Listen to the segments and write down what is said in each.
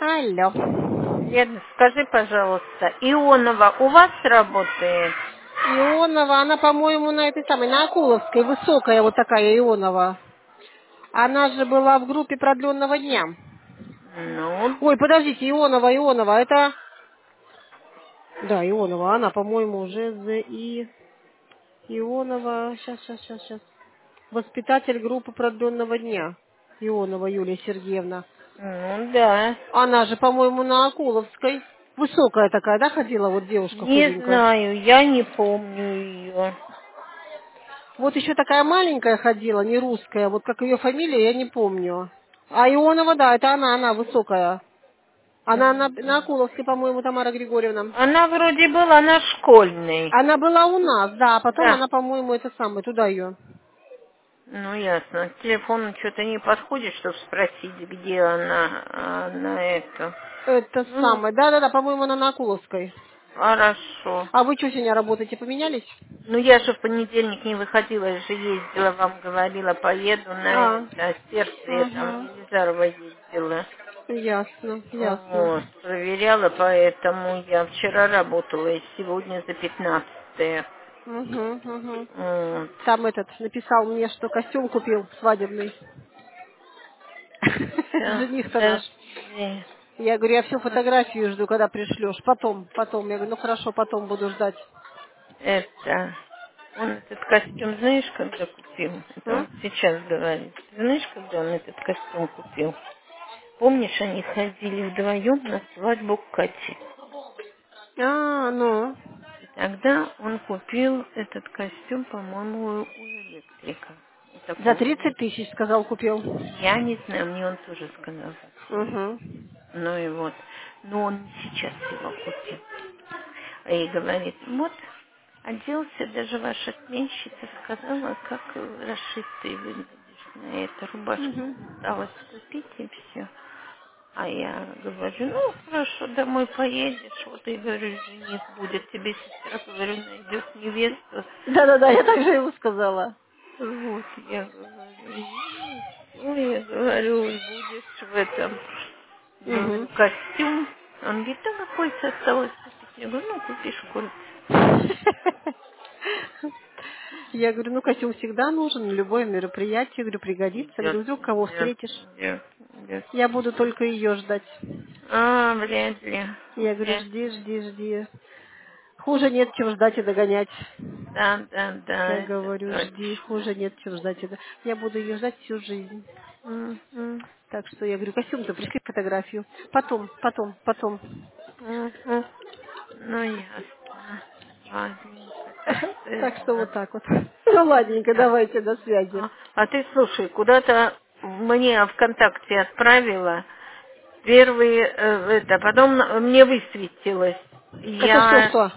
Алло. Лена, скажи, пожалуйста, Ионова у вас работает? Ионова, она, по-моему, на этой самой, на Акуловской, высокая вот такая Ионова. Она же была в группе продленного дня. Ну, Ой, подождите, Ионова, это... Да, Ионова, она, по-моему, уже Ионова, сейчас. Воспитатель группы продленного дня. Ионова Юлия Сергеевна. ну да. Она же, по-моему, на Акуловской. Высокая такая, да, ходила вот девушка Не худенькая? знаю, я не помню ее. Вот еще такая маленькая ходила, не русская, вот как ее фамилия, я не помню. А Ионова, да, это она высокая. Она на Акуловской, по-моему, Тамара Григорьевна. Она вроде была на школьной. Она была у нас, да, а потом Да. она, по-моему, это самое, туда ее. Ну, ясно. К телефону что-то не подходит, чтобы спросить, где она, на это. Это Ну, самое, да, по-моему, она на Акуловской. хорошо. А вы что сегодня работаете, поменялись? Ну, я же в понедельник не выходила, я же ездила, вам говорила, поеду на А, это, сердце, там, в ага, Елизарова ездила. ясно. Вот, проверяла, поэтому я вчера работала и сегодня за 15-е. Угу. Вот. Там этот написал мне, что костюм купил свадебный. Всё, Жених-то наш. подожди. Я говорю, я всю фотографию жду, когда пришлешь. Потом. Я говорю, ну хорошо, потом буду ждать. Это, он этот костюм, знаешь, когда купил? Это М? он сейчас говорит. Ты знаешь, когда он этот костюм купил? Помнишь, они ходили вдвоем на свадьбу Кати? А, ну. И тогда он купил этот костюм, по-моему, у электрика. У За такого 30 тысяч, сказал, купил. Я не знаю, мне он тоже сказал вообще. Угу. Ну и вот. Но он не сейчас его купил. И говорит, вот, оделся, даже ваша сменщица сказала, как расшит ты выглядишь на эту рубашку. Угу. Осталось купить и все. А я говорю, ну, хорошо, домой поедешь. Вот и говорю, жених будет. Тебе сестра, говорю, найдет невесту. Да, я так же ему сказала. Вот, я говорю, и все, я говорю, и будешь в этом, Угу. говорю, костюм. Он говорит, да какой-то осталось купить. Я говорю, ну, купишь кольца. Я говорю, ну костюм всегда нужен, на любое мероприятие, говорю, пригодится. Идет, Говорю, вдруг кого идет, встретишь. идет, идет. Я буду только ее ждать. А, вряд ли, Я говорю, вряд жди. Хуже нет, чем ждать и догонять. Да, Я это говорю, жди, точно. хуже нет, чем ждать. Я буду ее ждать всю жизнь. Мгм, Так что я говорю, костюм-то пришли фотографию. Потом. мгм. Ну, ясно. Ладненько. Так что Так что это... вот так вот. Ну, ладненько, Да. давайте, до связи. А ты слушай, куда-то мне ВКонтакте отправила первый, это, потом мне высветилось, Это я что?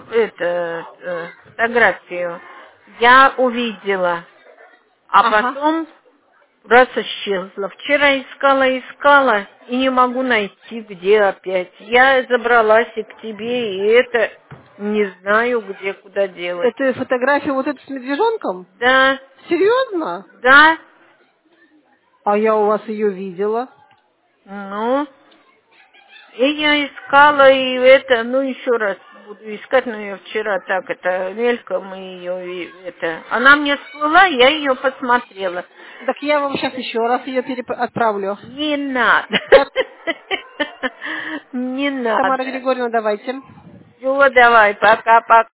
фотографию, я увидела, а Ага. потом раз исчезла. Вчера искала и не могу найти, где опять. Я забралась и к тебе, и это не знаю, где, куда делать. Это фотография вот эта с медвежонком? Да, Серьезно? да, А я у вас ее видела. ну, и я искала, и это, ну, еще раз буду искать, но я вчера так, это, мельком ее, и это. Она мне всплыла, я ее посмотрела. Так я вам сейчас еще раз ее отправлю. Не надо. Так, Не Тамара надо. Григорьевна, давайте. Все, давай, пока-пока.